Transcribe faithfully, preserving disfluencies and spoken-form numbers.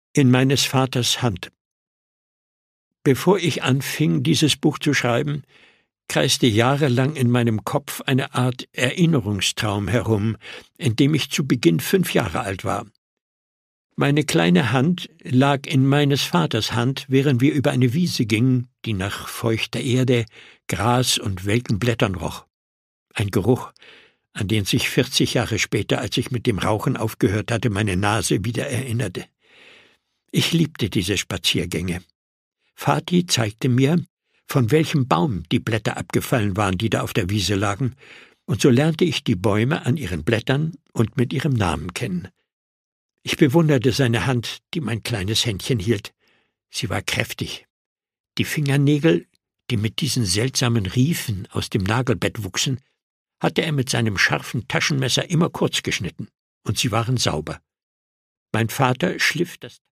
In meines Vaters Hand. Bevor ich anfing, dieses Buch zu schreiben, kreiste jahrelang in meinem Kopf eine Art Erinnerungstraum herum, in dem ich zu Beginn fünf Jahre alt war. Meine kleine Hand lag in meines Vaters Hand, während wir über eine Wiese gingen, die nach feuchter Erde, Gras und welken Blättern roch. Ein Geruch, an den sich vierzig Jahre später, als ich mit dem Rauchen aufgehört hatte, meine Nase wieder erinnerte. Ich liebte diese Spaziergänge. Vati zeigte mir, von welchem Baum die Blätter abgefallen waren, die da auf der Wiese lagen, und so lernte ich die Bäume an ihren Blättern und mit ihrem Namen kennen. Ich bewunderte seine Hand, die mein kleines Händchen hielt. Sie war kräftig. Die Fingernägel, die mit diesen seltsamen Riefen aus dem Nagelbett wuchsen, hatte er mit seinem scharfen Taschenmesser immer kurz geschnitten, und sie waren sauber. Mein Vater schliff das